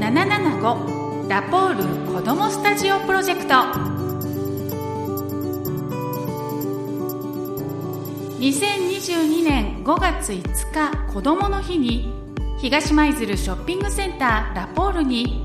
FM775 ラポール子どもスタジオプロジェクト。2022年5月5日子どもの日に東舞鶴ショッピングセンターラポールに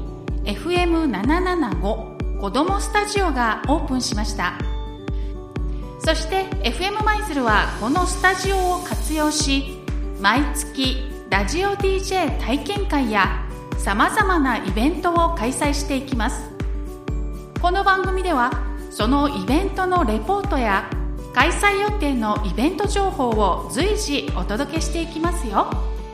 FM775 子どもスタジオがオープンしました。そして FM 舞鶴はこのスタジオを活用し、毎月ラジオ DJ 体験会やさまざまなイベントを開催していきます。この番組ではそのイベントのレポートや開催予定のイベント情報を随時お届けしていきますよ。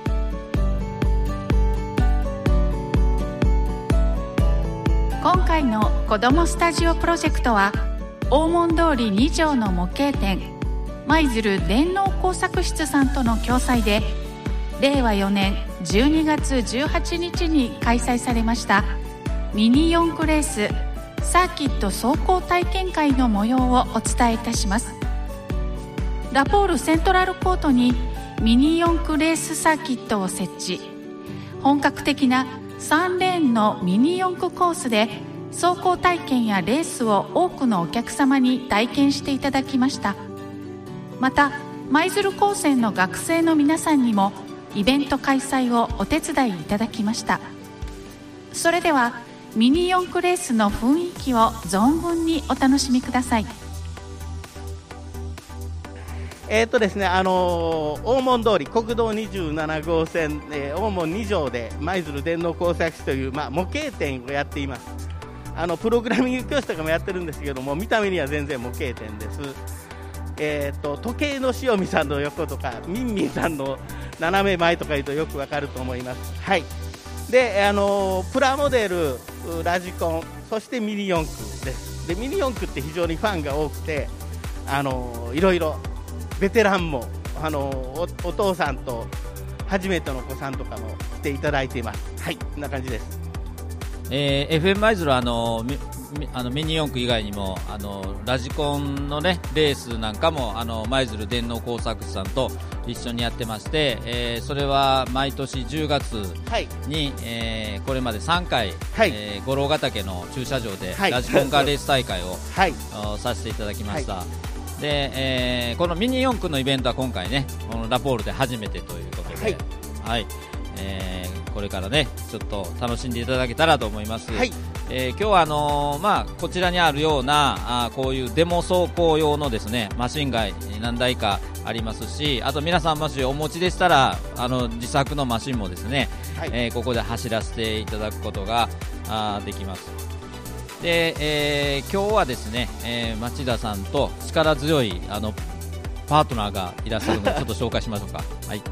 今回の子どもスタジオプロジェクトは大門通り2条の模型店舞鶴電脳工作室さんとの共催で、令和4年12月18日に開催されましたミニ四駆レースサーキット走行体験会の模様をお伝えいたします。ラポールセントラルコートにミニ四駆レースサーキットを設置。本格的な3レーンのミニ四駆コースで走行体験やレースを多くのお客様に体験していただきました。また舞鶴高専の学生の皆さんにもイベント開催をお手伝いいただきました。それではミニ四駆レースの雰囲気を存分にお楽しみください。 ですね、大門通り国道27号線、大門2条で舞鶴電脳工作室という、模型店をやっています。プログラミング教室とかもやってるんですけども、見た目には全然模型店です。時計の塩見さんの横とかミンミンさんの斜め前とか言うとよくわかると思います。はい。で、プラモデル、ラジコン、そしてミニ四駆です。で、ミニ四駆って非常にファンが多くて、いろいろベテランもお父さんと初めてのお子さんとかも来ていただいています。はい、こんな感じです。 FM 舞鶴はミニ四駆以外にもラジコンの、ね、レースなんかも舞鶴電脳工作室さんと一緒にやってまして、それは毎年10月に、これまで3回、五郎ヶ岳の駐車場でラジコンカーレース大会を、させていただきました。で、このミニ四駆のイベントは今回ね、このラポールで初めてということで、これからねちょっと楽しんでいただけたらと思います。今日はこちらにあるようなこういうデモ走行用のですねマシンが何台かありますし、あと皆さんもしお持ちでしたら自作のマシンもですね、ここで走らせていただくことができます。で、今日はですね、町田さんと力強いパートナーがいらっしゃるのでちょっと紹介しましょうか。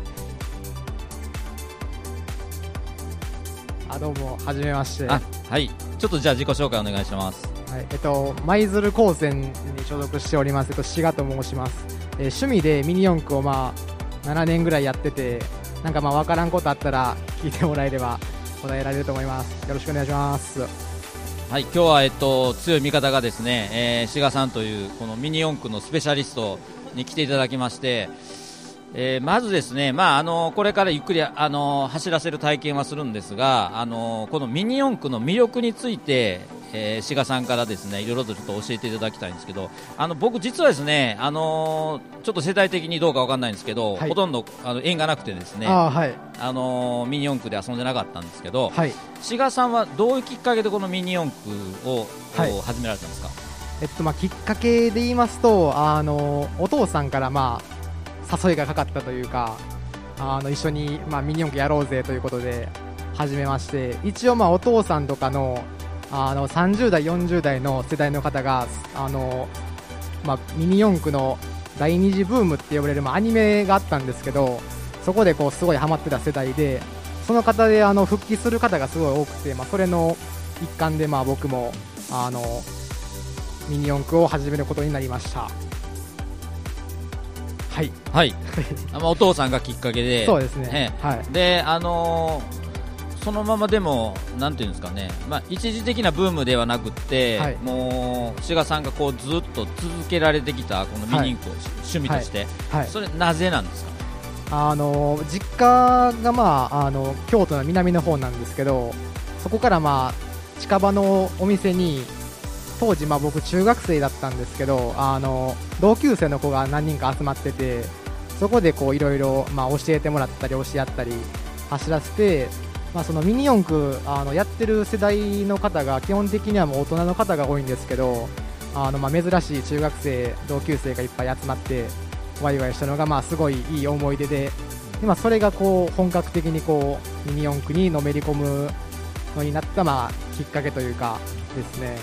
どうもはじめまして。 ちょっとじゃあ自己紹介お願いします。 舞鶴高専に所属しております、志賀と申します。趣味でミニ四駆を7年ぐらいやってて、なんか分からんことあったら聞いてもらえれば答えられると思います。よろしくお願いします。 今日は、強い味方がですね、志賀さんというこのミニ四駆のスペシャリストに来ていただきまして、まずですね、これからゆっくり走らせる体験はするんですが、このミニ四駆の魅力について、志賀さんからですねいろいろとちょっと教えていただきたいんですけど、僕実はですね、ちょっと世代的にどうかわかんないんですけど、ほとんど縁がなくてですね、ミニ四駆で遊んでなかったんですけど、志賀さんはどういうきっかけでこのミニ四駆を始められたんですか？ きっかけで言いますと、お父さんから誘いがかかったというか、一緒に、ミニ四駆やろうぜということで始めまして、一応お父さんとかの30代40代の世代の方がミニ四駆の第二次ブームって呼ばれるアニメがあったんですけど、そこですごいハマってた世代で、その方で復帰する方がすごい多くて、それの一環で僕もミニ四駆を始めることになりました。 お父さんがきっかけで、 そうですね。 で、そのままでもなんていうんですかね、一時的なブームではなくて、もう志賀さんがずっと続けられてきたこのミニ四駆を趣味として、それなぜなんですか？ 実家が京都の南の方なんですけど、 そこからまあ近場のお店に当時僕中学生だったんですけど同級生の子が何人か集まってて、そこでこういろいろ教えてもらったり教え合ったり走らせて、そのミニ四駆やってる世代の方が基本的にはもう大人の方が多いんですけど、珍しい中学生同級生がいっぱい集まってワイワイしたのがすごいいい思い出で、それがこう本格的にこうミニ四駆にのめり込むのになったきっかけというかですね。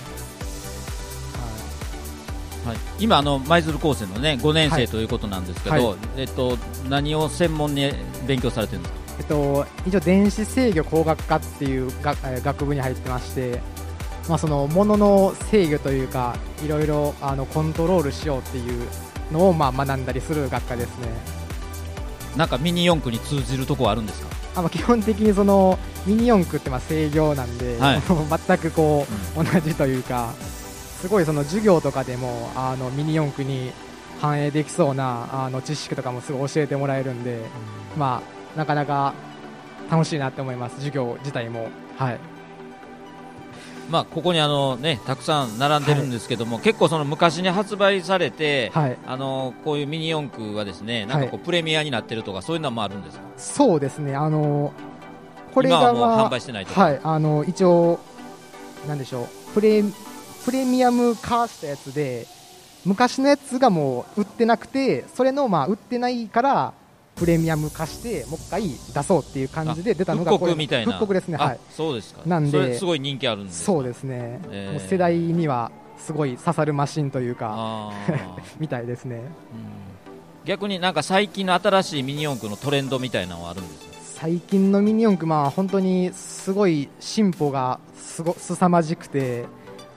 はい、今舞鶴高専のね5年生ということなんですけど、何を専門に勉強されてるんですか？ 一応電子制御工学科っていう学部に入ってまして、そのものの制御というかいろいろコントロールしようっていうのを学んだりする学科ですね。 なんかミニ四駆に通じるところあるんですか？ 基本的にそのミニ四駆って制御なんで、 はい、 全くこう、同じというか、すごいその授業とかでもミニ四駆に反映できそうな知識とかもすごい教えてもらえるんで、なかなか楽しいなって思います、授業自体も。はい、 ここにたくさん並んでるんですけども、結構その昔に発売されて、こういうミニ四駆はですね、なんかこうプレミアになってるとかそういうのもあるんですか？ そうですね、これが今はもう販売してないとか、 一応なんでしょう、プレミアム化したやつで、昔のやつがもう売ってなくて、それの売ってないからプレミアム化してもう一回出そうっていう感じで出たのが復刻みたいな。 復刻ですね。はい。 そうですか。 なんでそれすごい人気あるんですか？ そうですね、もう世代にはすごい刺さるマシンというかみたいですね。 逆になんか最近の新しいミニ四駆のトレンドみたいなのはあるんですか？ 最近のミニ四駆、本当にすごい進歩がすさまじくて、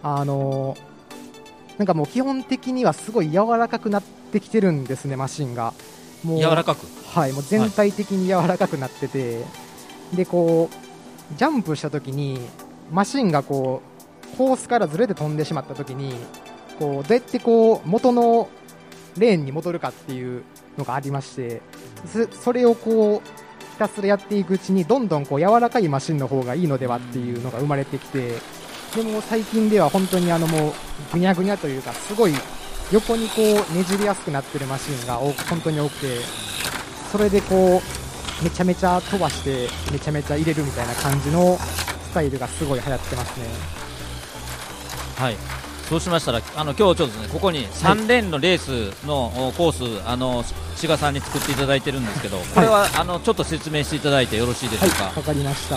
なんかもう基本的にはすごい柔らかくなってきてるんですね、マシンが。もう柔らかく、 はい、もう全体的に柔らかくなってて、でこうジャンプした時にマシンがこうコースからずれて飛んでしまった時にこうどうやってこう元のレーンに戻るかっていうのがありまして、それをこうひたすらやっていくうちにどんどんこう柔らかいマシンの方がいいのではっていうのが生まれてきて、でも最近では本当にもうぐにゃぐにゃというか、すごい横にこうねじりやすくなってるマシンが本当に多くて、それでこうめちゃめちゃ飛ばしてめちゃめちゃ入れるみたいな感じのスタイルがすごい流行ってますね。 はい、そうしましたら今日ちょっとですね、ここに3レーンのレースのコース、志賀さんに作っていただいてるんですけど、これはちょっと説明していただいてよろしいでしょうか？ わかりました。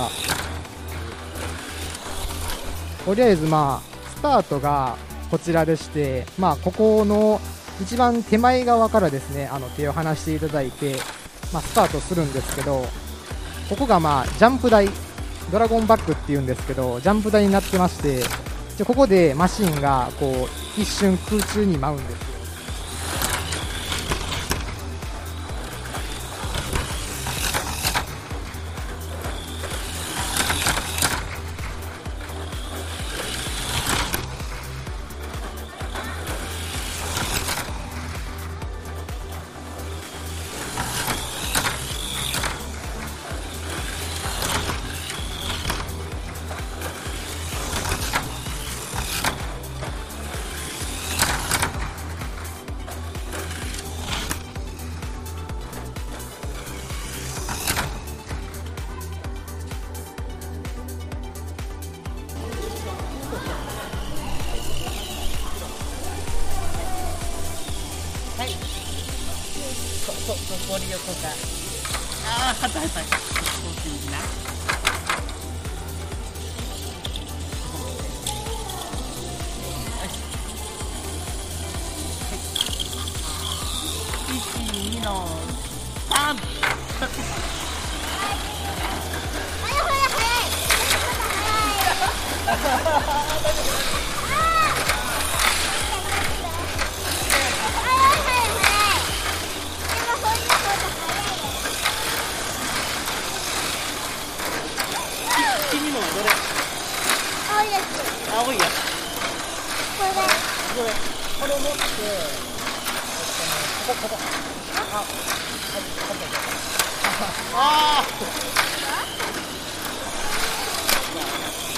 とりあえずスタートがこちらでして、ここの一番手前側からですね、手を離していただいて、スタートするんですけど、ここがジャンプ台、ドラゴンバックっていうんですけど、ジャンプ台になってまして、ここでマシンがこう一瞬空中に舞うんですよ。 ご利用とか、はたはた、そういうな。1、2の3。青いやつ。これを持って、ここ。ああ。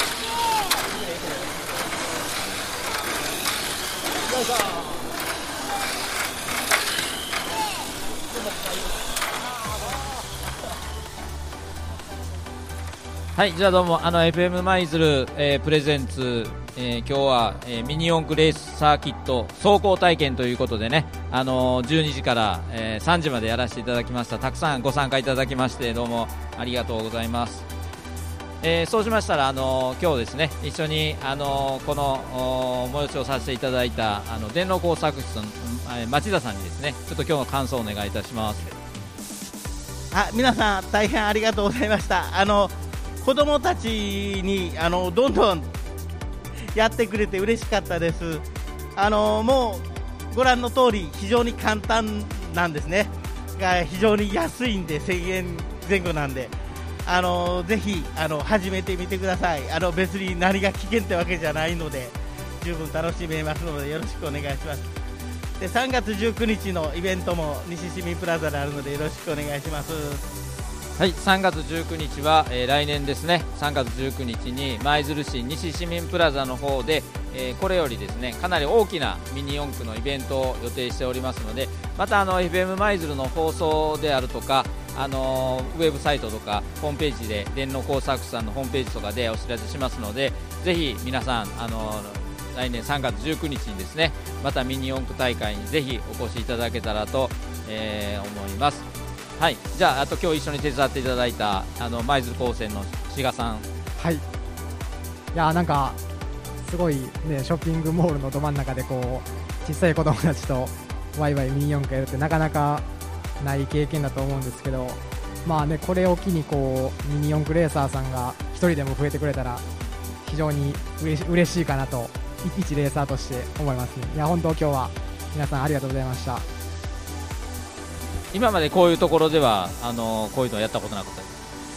はい、じゃあどうもFM 舞鶴、プレゼンツ、今日は、ミニ四駆レースサーキット走行体験ということでね、12時から、3時までやらせていただきました。たくさんご参加いただきましてどうもありがとうございます。そうしましたら今日ですね、一緒にこの催しをさせていただいた電脳工作室の町田さんにですね、ちょっと今日の感想をお願いいたします。 皆さん大変ありがとうございました。子供たちにどんどんやってくれて嬉しかったです。もうご覧の通り非常に簡単なんですねが、非常に安いんで1000円前後なんで、ぜひ始めてみてください。別に何が危険ってわけじゃないので十分楽しめますのでよろしくお願いします。で3月19日のイベントも西市民プラザであるのでよろしくお願いします。 はい、3月19日は、来年ですね、3月19日に舞鶴市西市民プラザの方で、これよりですねかなり大きなミニ四駆のイベントを予定しておりますので、またFM 舞鶴の放送であるとかウェブサイトとかホームページで電脳工作士さんのホームページとかでお知らせしますので、ぜひ皆さん来年3月19日にですねまたミニ四駆大会にぜひお越しいただけたらと、思います。はい、じゃあ今日一緒に手伝っていただいた舞鶴高専の志賀さん。 はい、いやなんかすごいね、ショッピングモールのど真ん中でこう小さい子供たちとワイワイミニ四駆やるってなかなかない経験だと思うんですけど、まあね、これを機にこうミニ四駆レーサーさんが一人でも増えてくれたら非常に嬉しいかなと一レーサーとして思いますね。いや本当今日は皆さんありがとうございました。 今までこういうところではこういうのやったことなかったです。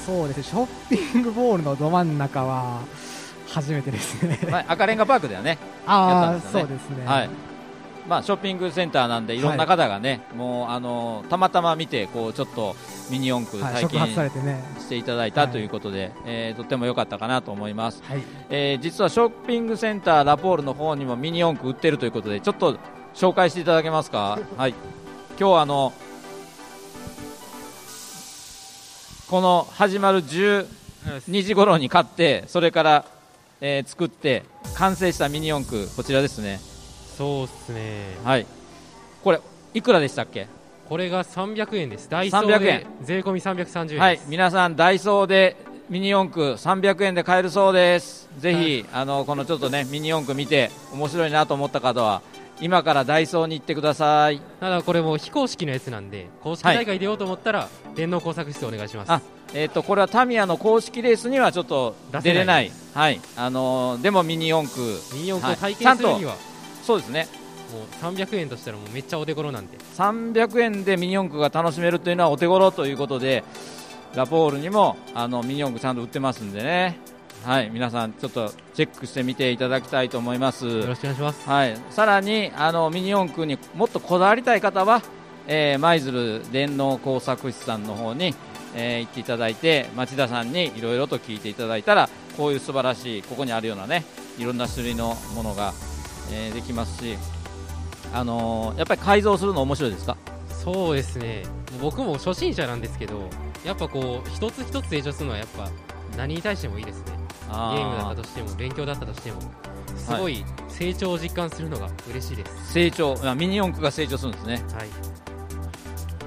そうですね、ショッピングモールのど真ん中は初めてですね赤レンガパークではねあやったんですよね。 そうですね、 はい、まあ、ショッピングセンターなんでいろんな方がね、もうたまたま見てこうちょっとミニ四駆体験していただいたということで、とっても良かったかなと思います。 はい、 実はショッピングセンターラポールの方にもミニ四駆売ってるということでちょっと紹介していただけますか。はい、今日この始まる12時頃に買ってそれから、作って完成したミニ四駆こちらですね。 そうですね。 はい。これいくらでしたっけ？ これが300円です。ダイソーで税込み330円です。 はい。皆さんダイソーでミニ四駆300円で買えるそうです。ぜひ、このちょっとねミニ四駆見て面白いなと思った方は今からダイソーに行ってください。 ただこれも非公式のやつなんで公式大会出ようと思ったら、電脳工作室お願いします。 これはタミヤの公式レースにはちょっと出れない。はい。でもミニ四駆を体験するには、 そうですね。 もう300円としたらもうめっちゃお手頃なんで 300円でミニ四駆が楽しめるというのはお手頃ということでラポールにもミニ四駆ちゃんと売ってますんでね。はい、皆さんちょっとチェックしてみていただきたいと思います。 よろしくお願いします。 はい、さらにミニ四駆にもっとこだわりたい方は舞鶴電脳工作室さんの方に、行っていただいて町田さんにいろいろと聞いていただいたらこういう素晴らしいここにあるようなねいろんな種類のものが、できますし、やっぱり改造するの面白いですか？ そうですね、僕も初心者なんですけどやっぱこう一つ一つ成長するのはやっぱ何に対してもいいですね。ゲームだったとしても勉強だったとしてもすごい成長を実感するのが嬉しいです。 成長、ミニ四駆が成長するんですね。 はい、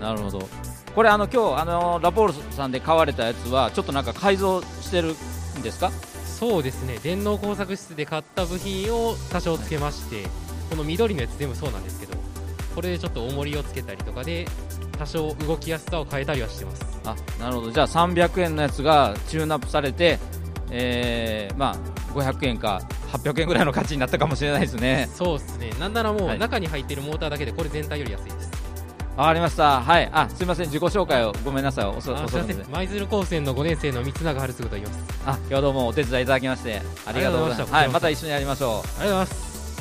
なるほど。これ今日ラポールさんで買われたやつはちょっとなんか改造してるんですか？ そうですね、電脳工作室で買った部品を多少つけまして、この緑のやつ全部そうなんですけどこれでちょっと重りをつけたりとかで多少動きやすさを変えたりはしてます。 あ、なるほど。じゃあ300円のやつがチューンアップされて、500円か800円ぐらいの価値になったかもしれないですね。 そうですね、なんならもう中に入っているモーターだけでこれ全体より安いです。 わかりました。はい。すいません、自己紹介をごめんなさい。おそらく舞鶴高専の5年生の三永春嗣と言います。 今日はどうもお手伝いいただきましてありがとうございます。はい、また一緒にやりましょう。 ありがとうございます。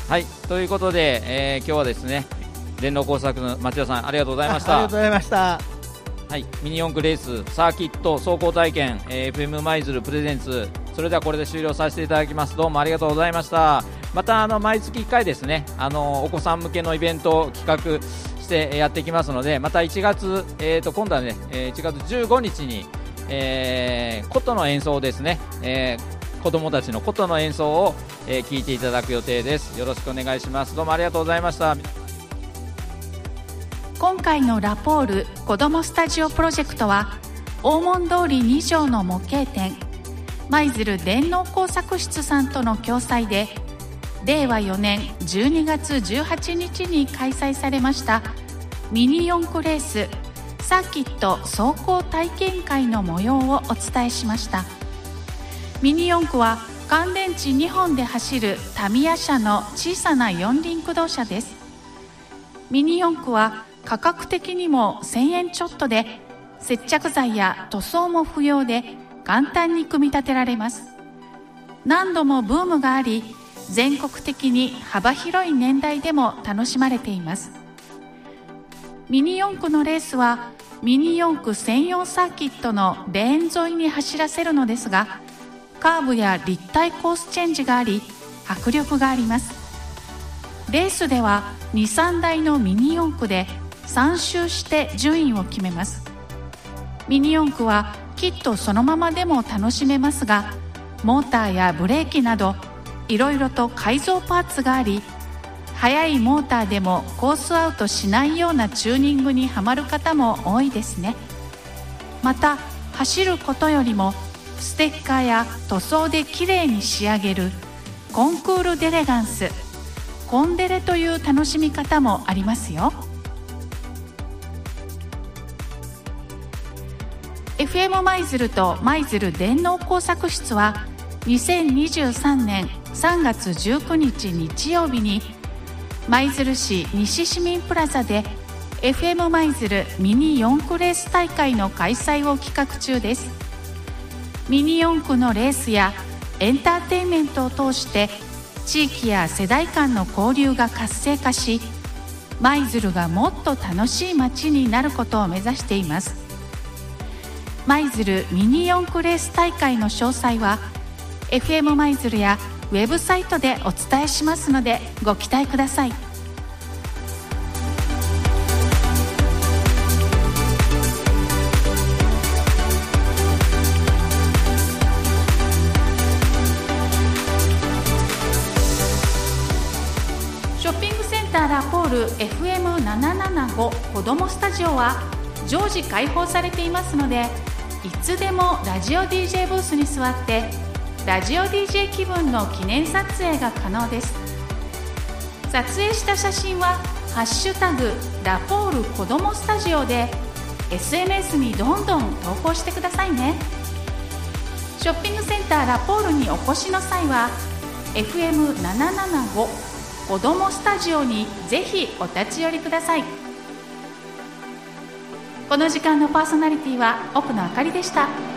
はい、ということで、今日はですね電脳工作の町田さんありがとうございました。 ありがとうございました。 はい、ミニ四駆レースサーキット走行体験、FM 舞鶴プレゼンツ、それではこれで終了させていただきます。どうもありがとうございました。また毎月1回ですねお子さん向けのイベントを企画してやっていきますので、また1月、今度はね1月15日に、 琴の演奏ですね、子どもたちの琴の演奏を、聞いていただく予定です。よろしくお願いします。どうもありがとうございました。 今回のラポール子どもスタジオプロジェクトは、大門通り2条の模型店舞鶴電脳工作室さんとの共催で、令和4年12月18日に開催されましたミニ四駆レースサーキット走行体験会の模様をお伝えしました。ミニ四駆は乾電池2本で走るタミヤ社の小さな四輪駆動車です。ミニ四駆は価格的にも1000円ちょっとで、接着剤や塗装も不要で簡単に組み立てられます。何度もブームがあり、全国的に幅広い年代でも楽しまれています。ミニ四駆のレースはミニ四駆専用サーキットのレーン沿いに走らせるのですが、カーブや立体コースチェンジがあり、迫力があります。レースでは 2,3 台のミニ四駆で3周して順位を決めます。ミニ四駆はキットそのままでも楽しめますが、モーターやブレーキなどいろいろと改造パーツがあり、速いモーターでもコースアウトしないようなチューニングにはまる方も多いですね。また走ることよりもステッカーや塗装できれいに仕上げるコンクールデレガンス、コンデレという楽しみ方もありますよ。 FM 舞鶴と舞鶴電脳工作室は2023年3月19日日曜日に舞鶴市西市民プラザで FM 舞鶴ミニ四駆レース大会の開催を企画中です。ミニ四駆のレースやエンターテインメントを通して地域や世代間の交流が活性化し、舞鶴がもっと楽しい街になることを目指しています。舞鶴ミニ四駆レース大会の詳細は FM 舞鶴やウェブサイトでお伝えしますのでご期待ください。ショッピングセンターラポール FM775 子どもスタジオは常時開放されていますので、いつでもラジオ DJ ブースに座ってラジオ DJ 気分の記念撮影が可能です。撮影した写真はハッシュタグラポール子どもスタジオで SNS にどんどん投稿してくださいね。ショッピングセンターラポールにお越しの際は FM775 子どもスタジオにぜひお立ち寄りください。この時間のパーソナリティは奥野あかりでした。